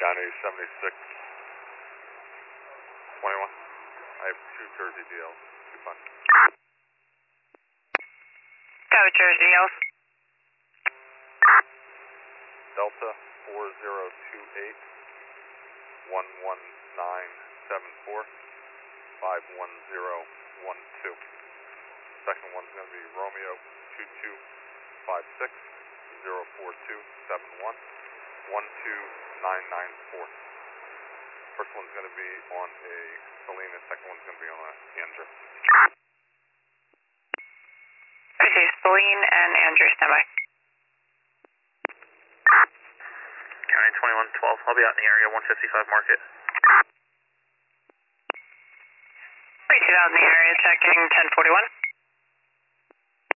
County 76, 21. I have 2 Jersey DLs. 2-5. Go Jersey DLs. Delta 4028 11974 51012. Second one's going to be Romeo 2256 04271 12994. First one's going to be on a Selena, second one's going to be on a Andrew. Okay, Celine and Andrew, standby. County 2112, I'll be out in the area, 155 Market. Reach out in the area, checking 1041.